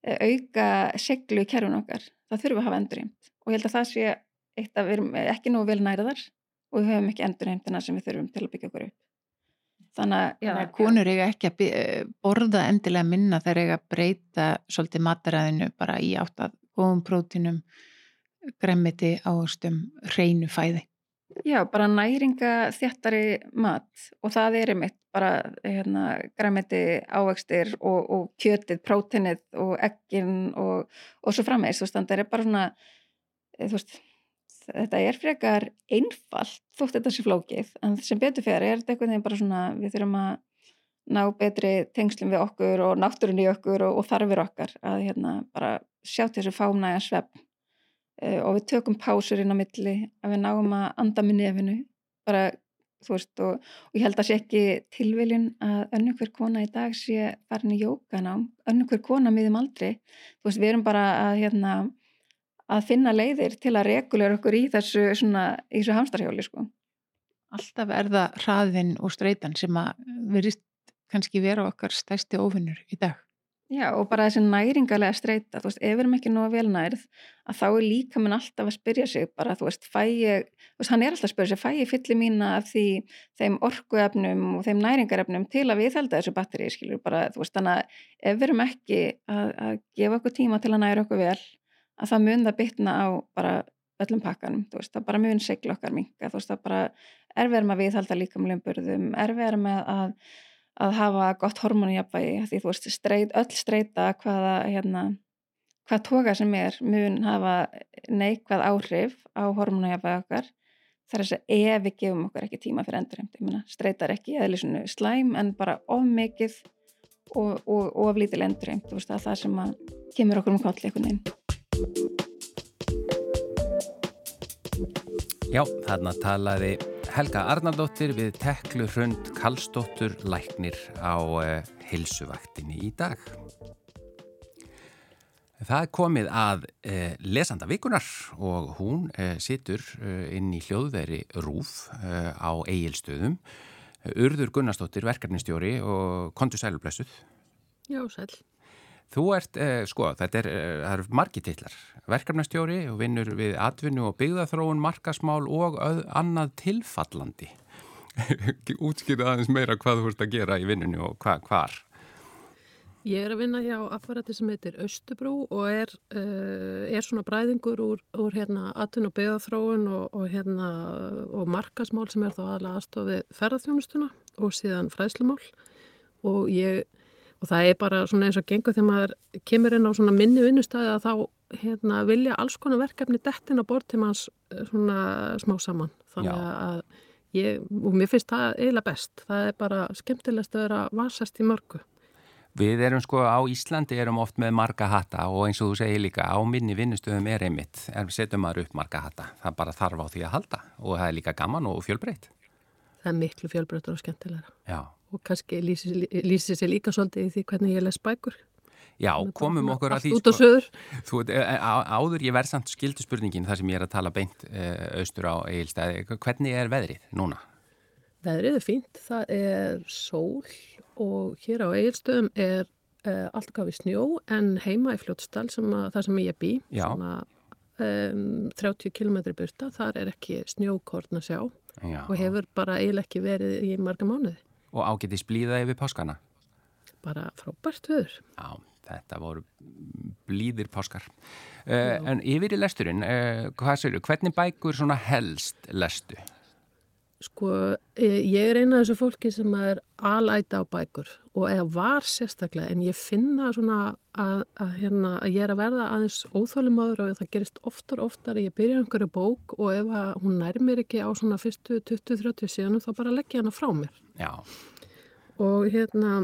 auka seglu í kerfin okkar, það þurfum að hafa endurheimt og ég held að það sé eitt að við erum ekki nógu vel nærðar og við höfum ekki endurheimtina sem við þurfum til að byggja okkur upp. Þannig að, já, Þannig að konur eiga ekki að by- borða endilega minna, þær eiga að breyta svolítið mataræðinu bara í átt að góðum prótínum, gremmiti, ávöxtum, hreinu fæði. Já, bara næringa þéttari mat og það er einmitt bara hérna, græmiti, ávextir og, og kjötið, prótínið og eggin og, og svo framvegis, þú veist, þannig að það er bara svona, þú veist, þetta er frekar einfalt þótt þetta sé flókið, en sem betur fyrir er þetta einhvern veginn bara svona, við þurfum að ná betri tengslum við okkur og náttúrunni í okkur og, og þarfir okkar að hérna bara sjá til þessu fámnægan svefn. Uh, og við tökum pásur inn á milli að við náum að anda með nefinu bara, þú veist, og, og ég held að sé ekki tilviljun að önnur hver kona í dag sé farin í jóganám, önnur hver kona miðum aldrei, þú veist, við erum bara að hérna, að finna leiðir til að regulera okkur í þessu svona, í þessu hamstarhjóli, sko. Alltaf er það hraðin og streitan sem að verðist kannski vera okkar stærsti óvinnur í dag. Já, og bara þessi næringalega streita, þú veist, ef við erum ekki nógu vel nærð, að þá er líka minn alltaf að spyrja sig bara, þú veist, fæ ég, þú veist, hann er alltaf að spyrja sig, fæ ég fylli mína af því, þeim orkuefnum og þeim næringarefnum til að viðhalda þessu batteri, skilur, bara, þú veist, þannig að ef við erum ekki að, að gefa okkur tíma til að næra okkur vel, að það mun það bitna á bara öllum pakkanum, þú veist, það bara mun segla okkar minka, þú veist, það bara er við erum að viðhalda líkamlegum burðum, er við erum að að hafa gott hormónujafnvægi því þú veist, streit, öll streita hvaða, hérna, hvað toga sem er mun hafa neikvæð áhrif á hormónujafnvægi okkar þar þess að ef við gefum okkur ekki tíma fyrir endurheimt, ég meina, streita er ekki eðlisunu slæm en bara of mikið og, og, og of lítil endurheimt, þú veist, að það sem að kemur okkur um kolli einhvern veginn. Já, þarna talaði Helga Arnardóttir við Teklu Hrund Karlsdóttur læknir á uh, heilsuvaktinni í dag. Það er komið að uh, lesanda vikunar og hún uh, situr uh, inn í hljóðveri RÚV uh, á Egilsstöðum. Urður Gunnarsdóttir, verkefnistjóri og kontu sælublessuð. Já, sæl. Þú ert, eh, sko, þetta er, eh, það eru margir titlar, verkefnastjóri og vinnur við atvinnu og byggðaþróun, markasmál og öð, annað tilfallandi. Útskýrðu aðeins meira hvað þú ert að gera í vinnunni og hva, hvar? Ég er að vinna hjá apparati sem heitir Östubrú og er, uh, er svona bræðingur úr, úr hérna, atvinnu og byggðaþróun og, og, hérna, og markasmál sem er þá aðalega aðstofið ferðarþjónustuna og síðan fræðslumál og ég Og það er bara svona eins og gengur þegar maður kemur inn á svona minni vinnustæði að þá hérna, vilja alls konar verkefni dettin á borð til manns svona smá saman. Þannig Já. Að ég, og mér finnst það eiginlega best. Það er bara skemmtilegast að vera vasast í mörgu. Við erum sko á Íslandi erum oft með marga hatta og eins og þú segir líka á minni vinnustöðum er einmitt. Er setjum maður upp marga hatta. Það bara þarf á því að halda og það er líka gaman og fjölbreytt. Það er miklu fjölbreyttur og skemmtilegra. Já. Og kannski lýsir, lýsir sér líka svolítið í því hvernig ég les bækur. Já, komum okkur að því. Allt út og söður. Þú, áður ég verð samt skildu spurningin þar sem ég er að tala beint austur á Egilsstaði. Hvernig er veðrið núna? Veðrið er fínt. Það er sól og hér á Egilsstöðum er uh, allt gafið snjó en heima í Fljótsdal sem að, þar sem ég bý, svona um, þrjátíu kílómetri burta, þar er ekki snjókorn að sjá Já. Og hefur bara eiginlega ekki verið í marga mánuði. Og ágætis blíða yfir páskana? Bara frábært veður. Já, þetta voru blíðir páskar. Uh, en yfir í lesturinn, uh, hvað séu, hvernig bækur svona helst lestu? Sko, ég er eina af þessu fólki sem er alæta á bækur og eða var sérstaklega en ég finna svona að, að, hérna, að ég er að verða aðeins óþólimaður og það gerist oftar og oftar að ég byrja einhverju bók og ef hún nær mér ekki á svona fyrstu tuttugu til þrjátíu síðan þá bara leggja hana frá mér. Já. Og hérna,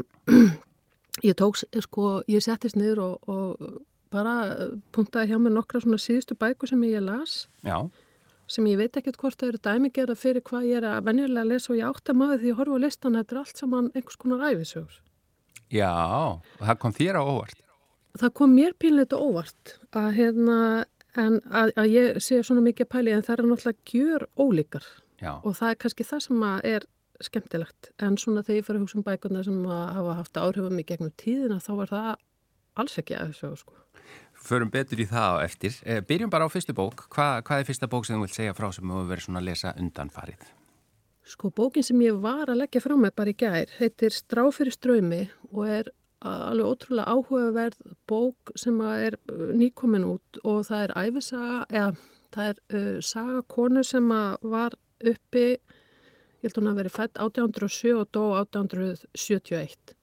ég tók, sko, ég settist niður og, og bara punktaði hjá mér nokkra svona síðustu bækur sem ég las. Já. Sem ég veit ekkert hvort það eru dæmigerða fyrir hvað ég er að venjulega lesa og ég átta maður því ég horfa á listan, þetta er allt saman einhvers konar ævisögur. Já, og það kom þér á óvart? Það kom mér pínleita óvart að, hérna, en að, að ég sé svona mikið pæli en það er náttúrulega gjör ólíkar. Já. Og það er kannski það sem er skemmtilegt en svona þegar ég fyrir að hugsa um bækurna sem hafa haft áhrifum í gegnum tíðina þá var það alls ekki að þessu sko. Förum betur í það á eftir. Eh, byrjum bara á fyrstu bók. Hva, hvað er fyrsta bók sem þú vilt segja frá sem þú verður svona að lesa undanfarið? Sko, bókin sem ég var að leggja frá mig bara í gær heitir Strá fyrir straumi og er alveg ótrúlega áhugaverð bók sem er nýkomin út og það er ævisaga, eða það er uh, saga konu sem var uppi, ég held hún að veri fædd átján hundruð og sjö og dó átján hundruð sjötíu og eitt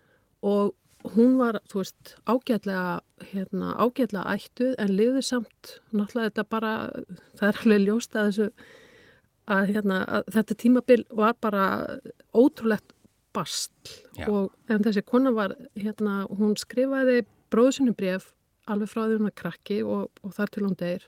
og hún var, þú veist, ágætlega, hérna, ágætlega ættuð en lifði samt, náttúrulega þetta bara, það er alveg ljóst að þessu, að, hérna, að þetta tímabil var bara ótrúlegt bastl og en þessi kona var, hérna, hún skrifaði bróður sinni bréf alveg frá því hún var krakki og, og þar til hún deyr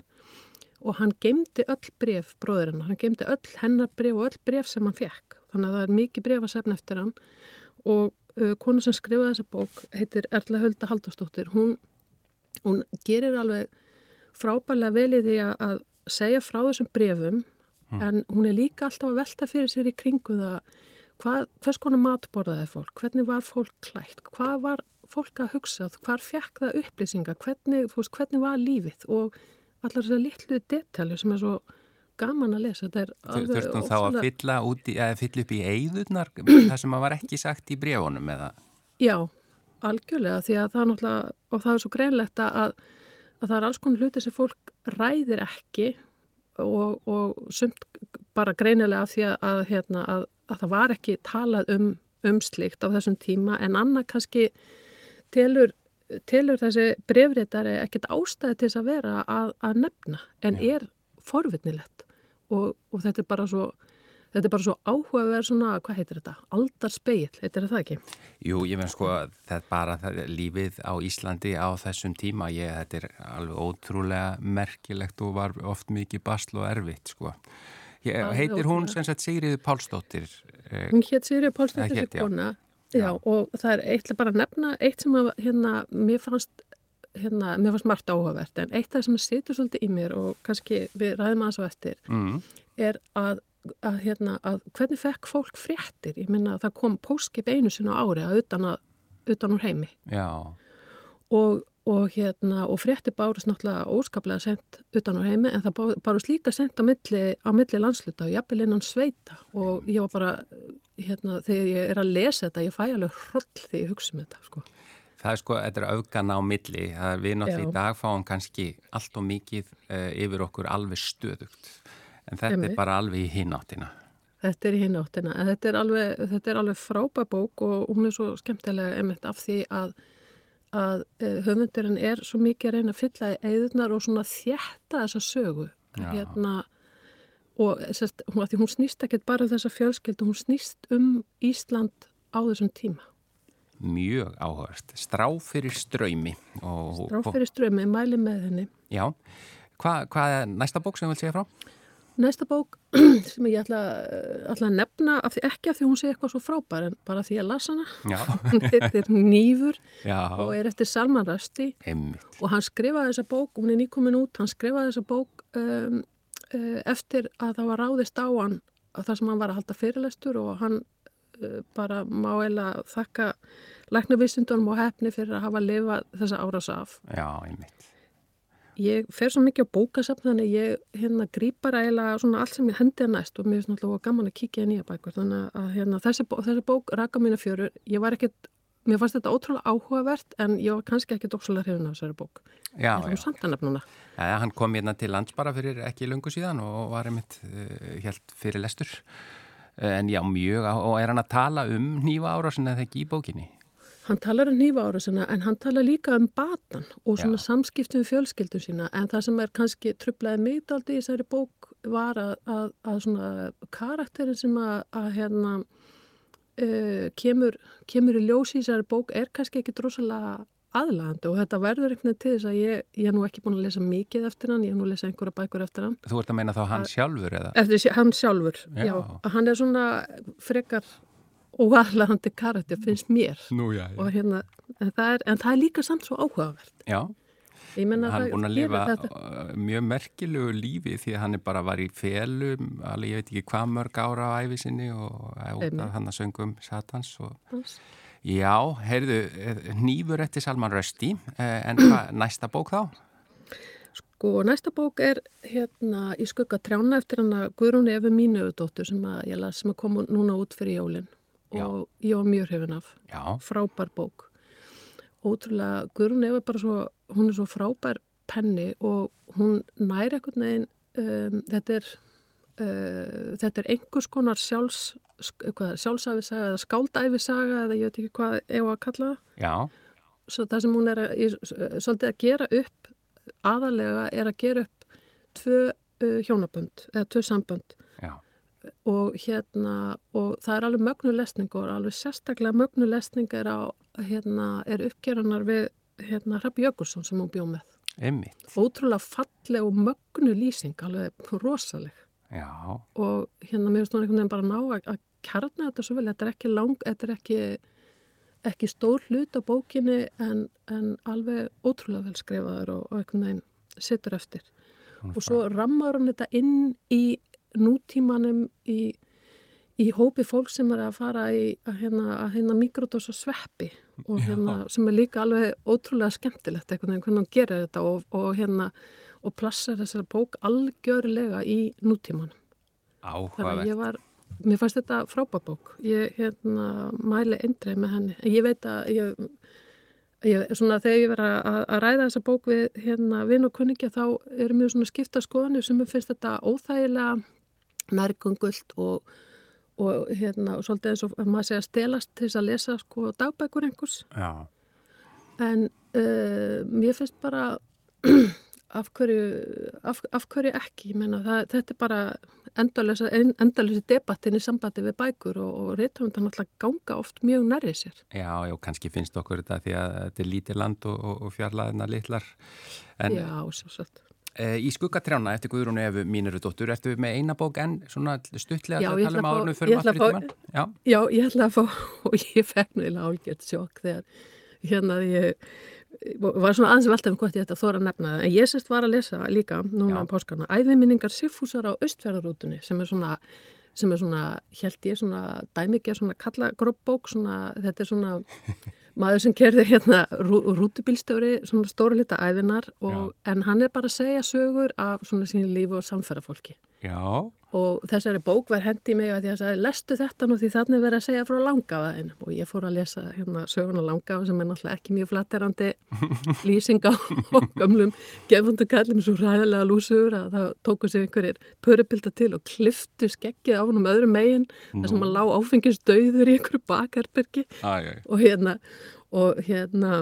og hann geymdi öll bréf bróðurinn, hann geymdi öll hennar bréf og öll bréf sem hann fekk, þannig að það er mikið bréf að sefna eftir hann og konu sem skrifaði þessa bók heitir Erla Hulda Halldórsdóttir. Hún, hún gerir alveg frábærlega vel í því að segja frá þessum bréfum mm. en hún er líka alltaf að velta fyrir sér í kringu það hvað, hvers konar mat borðaði fólk, hvernig var fólk klætt, hvað var fólk að hugsa, hvar fekk það upplýsingar, hvernig, þú veist, hvernig var lífið og allar þessar litlu detalju sem er svo gaman að lesa. Þurftum þá að fylla, út í, að fylla upp í eyðurnar það sem var ekki sagt í bréfunum eða? Já, algjörlega því að það er náttúrulega, og það er svo greinlegt að, að það er alls konar hluti sem fólk ræðir ekki og, og sumt bara greinilega af því að, hérna, að, að það var ekki talað um, um slíkt á þessum tíma en annað kannski telur telur þessi bréfritari ekkert ástæði til þess að vera að, að nefna en Já. Er forvitnilegt og, og þetta er bara svo þetta er bara svo áhugaverð svona, hvað heitir þetta? Aldarspegil, heitir það ekki? Jú, ég menn sko, þetta er bara það, lífið á Íslandi á þessum tíma, ég, þetta er alveg ótrúlega merkilegt og var oft mikið basl og erfitt sko. Ég, heitir hún sem sagt Sigríður Pálsdóttir? Hún hétt Sigríður Pálsdóttir fyrir kona. Já, og það er eitthvað bara að nefna eitt sem að, hérna, mér fannst hérna, mér fannst margt áhugavert en eitt af það sem situr svolítið í mér og kannski við ræðum aðeins á eftir mm. er að, að, hérna, að hvernig fekk fólk fréttir, ég minna að það kom póstskip einu sinna á ári að utan, að, utan úr heimi Já. og, og, hérna, og fréttir bárust náttúrulega óskaplega sent utan úr heimi en það bárust líka sent á milli, á milli landsluta og jafnvel innan sveita og ég var bara hérna, þegar ég er að lesa þetta, ég fæ alveg hroll þegar ég hugsa um þetta, sko. Það er sko, þetta er öfgan á milli, það við náttúrulega í dag fáum kannski allt og mikið uh, yfir okkur alveg stöðugt, en þetta Emi. er bara alveg í hináttina. Þetta er í hináttina, en þetta er alveg, þetta er alveg frábær bók og hún er svo skemmtilega einmitt af því að, að uh, höfundurinn er svo mikið að reyna að fylla í eyðurnar og svona þétta þessa sögu, Já. hérna, og sérst, hún, því hún snýst ekkert bara um þessa fjölskyldu, hún snýst um Ísland á þessum tíma. Mjög áhugavert. Strá fyrir straumi. Og, Strá fyrir straumi, mæli með henni. Já. Hvað hva er næsta bók sem þú vilt segja frá? Næsta bók sem ég ætla, ætla að nefna, af því, ekki af því hún sé eitthvað svo frábær, en bara því að lasa hana. Já. Hún heitir Nýfur Já. Og er eftir Salman Rushdie. Einmitt. Og hann skrifaði þessa bók, hún er nýkomin út, hann skrifaði þessa bók um, eftir að það var ráðist á hann þar sem hann var að halda fyrirlestur og hann uh, bara má eiginlega þakka læknavísindunum og hefni fyrir að hafa lifað þessa árás af. Já, einmitt. Ég fer svo mikið á bókasafn þannig ég hérna grípar eiginlega svona allt sem ég hendi að næst og mér finnst náttúrulega gaman að kíkja í nýja bækur þannig að hérna, þessi, þessi bók raka mína fjörur, ég var ekkert mér fannst þetta ótrúlega áhugavert en ég var kannski ekki ótrúlega hrifin af þessari bók. Já, já. Samtanefnuna. Já, hann kom hérna til lands bara fyrir ekki lungu síðan og var einmitt uh, helt fyrir lestur. En já, mjög, og er hann að tala um hnífaárásina eða ekki í bókinni? Hann talar um hnífaárásina en hann talar líka um batan og svona já. Samskiptum við fjölskyldum sína en það sem er kannski truflaði mig dálítið í þessari bók var að, að, að svona karakterin sem að, að hérna Uh, kemur, kemur í ljós í þessari bók er kannski ekki drosalega aðlagandi og þetta verður einhvern veginn til þess að ég, ég er nú ekki búin að lesa mikið eftir hann, ég er nú að lesa einhverja bækur eftir hann. Þú ert að meina þá hann sjálfur eða? Eftir hann sjálfur, já. já. Hann er svona frekar óaðlagandi karakter, finnst mér. Nú, já, já. Og hérna, en það er, en það er líka samt svo áhugavert. Já. Hann er búin að lifa mjög merkilegu lífi því að hann er bara var í felum, alveg ég veit ekki hvað mörg ára á ævi sinni og út af hann að söngum Satans og Já, heyrðu, hnífur eftir Salman Rushdie, en hvað, næsta bók þá? Sko, næsta bók er hérna í skugga trjána eftir hana Guðrúnu Evu Mínuðudóttur sem að ég las sem að koma núna út fyrir jólin og Já. Ég var mjög hrifin af. Já. Frábær bók. Ótrúlega, Guðrúnu Evu er bara svo, hún er svo frábær penni og hún næri einhvern veginn, um, þetta er, uh, þetta er einhvers konar sjálfs, sjálfsæfisaga eða skáldæfisaga eða ég veit ekki hvað ég á að kalla það. Já. Svo það sem hún er að, ég, svolítið að gera upp, aðalega er að gera upp tvö uh, hjónabönd eða tvö sambönd. Já. Og hérna, og það er alveg mögnulesning og alveg sérstaklega mögnulesning er á, hérna, er uppgeranar við, hérna, Hrafn Jökulsson sem hún bjó með. Einmitt. Ótrúlega falleg og mögnu lýsing, alveg rosaleg. Já. Og hérna mér finnst hún einhvern veginn bara ná að, að kjarna þetta svo vel, þetta er ekki lang, þetta er ekki, ekki stór hlut á bókinni en, en alveg ótrúlega vel skrifaður og, og einhvern veginn situr eftir. Og svo rammar hún þetta inn í nútímanum í, í hópi fólk sem er að fara í að hérna, að hérna mikrodósa sveppi og hérna Já. Sem er líka alveg ótrúlega skemmtilegt einhvern veginn hvernig hann gerir þetta og, og hérna og plassar þessari bók algjörlega í nútímanum. Áhugavert. Þannig að ég var, mér fannst þetta frábær bók. Ég hérna mæli eindreið með henni. Ég veit að ég, ég svona þegar ég verið að, að ræða þessa bók við hérna vin og kunningja þá eru mjög svona skipta skoðanir sem mér finnst þetta óþægilega nærgöngult og, og hérna og svolítið eins og maður segja stelast til þess að lesa sko dagbækur einhvers. Já. En uh, mér finnst bara Af hverju, af, af hverju ekki, ég meina það, þetta er bara endalösa, endalösi debattin í sambandi við bækur og, og rithöfundar náttúrulega ganga oft mjög nærri sér. Já, já, kannski finnst okkur þetta því að þetta er lítið land og, og, og fjarlæðina litlar. En, já, svo svolít. E, í skugga trjána eftir Guðrúnu Evu Mínuðudóttur, ertu með eina bók enn svona stuttlega já, að tala um árunum fyrir maður fyrir tíman? Já, já, ég ætla að fá, og ég fekk náttúrulega álgjört sjokk þegar hérna ég var svona aðeins veltað um hvort ég þetta þóra að nefna það, en ég sérst var að lesa líka núna á páskana, æviminningar Sigfúsar á Austfjarðarrútunni sem er svona, sem er svona, held ég, svona dæmiger, svona kallagrópbók, svona, þetta er svona maður sem kerði hérna rú, rútubílstjóri, svona stóra hluta ævinar og, en hann er bara að segja sögur af svona sínu lífi og samferðafólki. Já. Og þessari bók var hendi í mig að því að sagði, lestu þetta nú því þannig verið að segja frá langafaðin og ég fór að lesa hérna söguna langafa sem er náttúrulega ekki mjög flatterandi lýsing á gamlum gefundu kallum svo ræðilega lúsugur að það tóku sig einhverjir pörupilda til og kliftu skeggið á hann um öðrum megin no. þar sem hann lá áfengist dauður í einhverju bakherbergi og hérna og hérna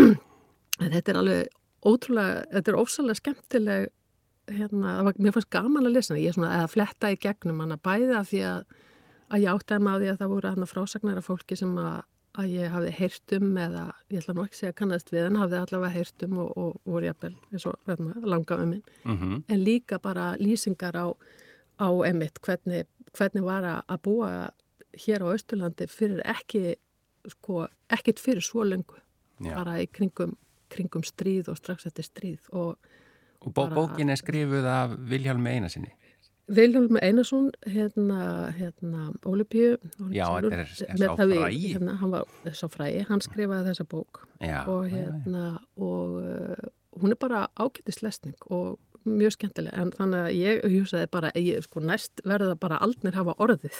þetta er alveg ótrúlega, þetta er ofsalega skemmtileg hérna, það var, mér fannst gaman að lesa ég er svona að fletta í gegnum hann að bæða því að, að ég áttaði mig á því að það voru hann að frásagnar af fólki sem að, að ég hafði heyrt um eða ég ætla nú ekki að segja kannast við en hafði allavega heyrt um og, og, og voru jafnvel eins og hérna, langafi minn mm-hmm. en líka bara lýsingar á, á emitt hvernig, hvernig var að búa hér á Austurlandi fyrir ekki sko, ekkit fyrir svo lengu Já. Bara í kringum, kringum stríð og strax eftir stríð og Og bó, bókin er skrifuð af Vilhjálmi Einarssyni. Vilhjálmi Einarsson, hérna, hérna, Ólipíu. Já, þetta er sá fræi. Hérna, hann var sá fræi, hann skrifaði þessa bók. Já, og hérna, já. Og uh, hún er bara ágætislesning og mjög skemmtileg. En þannig að ég hugsaði bara, ég, sko, næst verða bara aldnir hafa orðið.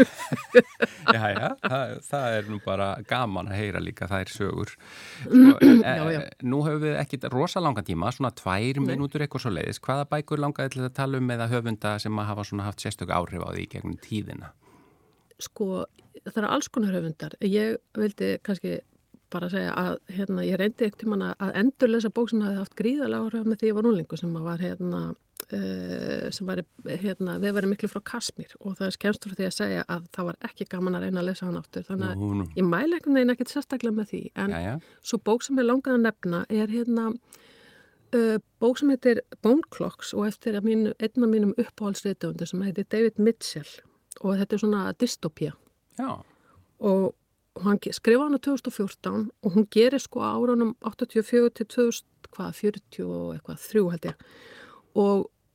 já, já, það, það er nú bara gaman að heyra líka, það er sögur. Sko, já, já. E, nú höfum við ekkit rosa langan tíma, svona tvær Nei. Mínútur eitthvað svo leiðis. Hvaða bækur langaði til að tala um eða höfunda sem að hafa svona haft sérstök áhrif á því gegnum tíðina? Sko, það er alls konar höfundar. Ég vildi kannski bara að segja að hérna, ég reyndi ekkert tímann að endurlesa bók sem hafði haft gríðarlega áhrif með því ég var núlingu sem var hérna, uh, sem var hérna, við varum miklu frá Kasmír og það er skemmst frá því að segja að það var ekki gaman að reyna að lesa hann áttur þannig að Nú, ég mæla ekkert neina ekkert sérstaklega með því en Jæja. Svo bók sem ég langaði að nefna er hérna uh, bók sem heitir Bone Clocks og eftir að mínu, einn af mínum uppáhaldsrithöfundur sem heitir David Mitchell og þetta er svona dystopía Já. Og og hann skrifa hana tvö þúsund og fjórtán og hún gerir sko á árunum áttatíu og fjögur til tvö þúsund, hvað, fjörutíu og eitthvað, þrjú held ég og,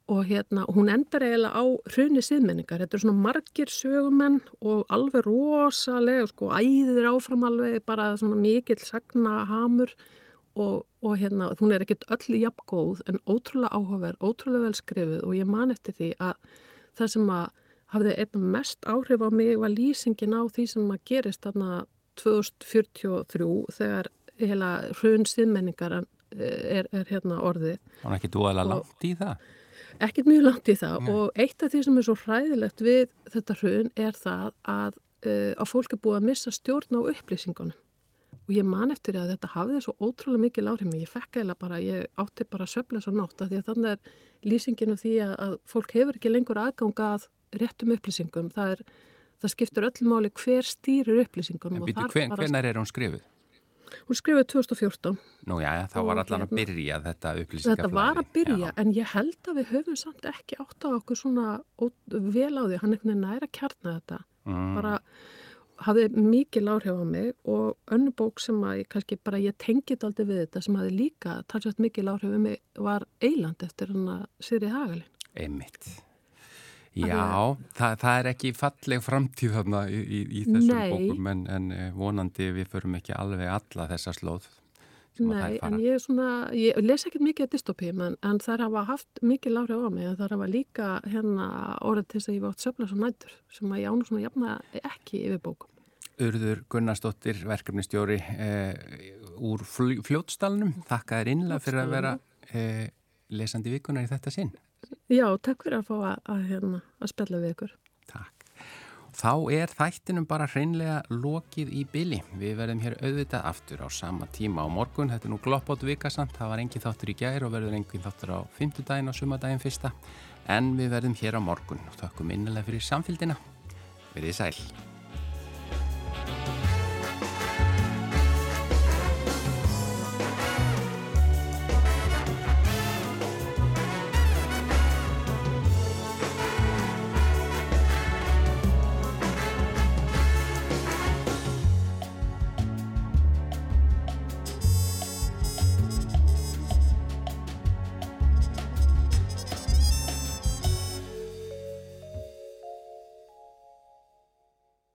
og hérna, hún endar eiginlega á hruni siðmenningar. Þetta er svona margir sögumenn og alveg rosalega, sko, æðir áfram alveg, bara svona mikill sagnahamur og, og hérna, hún er ekkert öll jafn góð en ótrúlega áhugaverð, ótrúlega vel skrifuð og ég man eftir því að það sem að hafði einna mest áhrif á mig var lýsingin á því sem að gerist þarna tvö þúsund fjörutíu og þrjú þegar heila hrun siðmenningar er, er hérna orðið. Það er ekki dúalega langt í það? Ekkert mjög langt í það Nei. og eitt af því sem er svo hræðilegt við þetta hrun er það að, uh, að fólk er búið að missa stjórn á upplýsingunum. Og ég man eftir að þetta hafði svo ótrúlega mikil áhrif mig. Ég fekk eiginlega bara, ég átti bara svefnlausa nótt af því að þannig er lýsingin af því að, að fólk hefur ekki lengur aðganga að réttum upplýsingum. Það, er, það skiptur öllum máli hver stýrir upplýsingunum. En býtu, hven, hvenær er hún skrifuð? Hún skrifuð tvö þúsund og fjórtán. Nú já, þá var allan að byrja þetta upplýsingaflæði. Þetta var að byrja, já. En ég held að við höfum samt ekki átt á okkur svona vel á því. Hann er næra að kjarna þetta. Mm. Bara hafði mikil áhrif á mig og önnur bók sem að ég, kannski bara ég tengið aldrei við þetta sem hafði líka talsvægt mikil áhrif á mig var Eyland eftir hann að Sigríði Hagalín. Einmitt. Já, það, það er ekki falleg framtíð þarna í, í, í þessum Nei. bókum en, en vonandi við förum ekki alveg alla þessa slóð sem að Nei, þær fara. en ég er svona, ég les ekkert mikið af dystopíum en, en þær hafa haft mikil áhrif á mig en þær hafa líka hérna orðið til þess að ég var átt söfla svo nættur sem að ég ána svona jafna ekki yfir bókum. Urður Gunnarsdóttir, verkefnistjóri eh, úr Fljótsdalnum. Þakka þér innlega fyrir að vera eh, lesandi vikunar í þetta sinn. Já, takk fyrir að fá að, að, hérna, að spjalla við ykkur. Takk. Þá er þættinum bara hreinlega lokið í bili. Við verðum hér auðvitað aftur á sama tíma á morgun. Þetta er nú gloppótt vikasamt. Það var engin þáttur í gær og verður engin þáttur á fimmtudaginn og sumardaginn fyrsta. En við verðum hér á morgun og þakkum innilega fyrir samfylgdina. Verið sæl.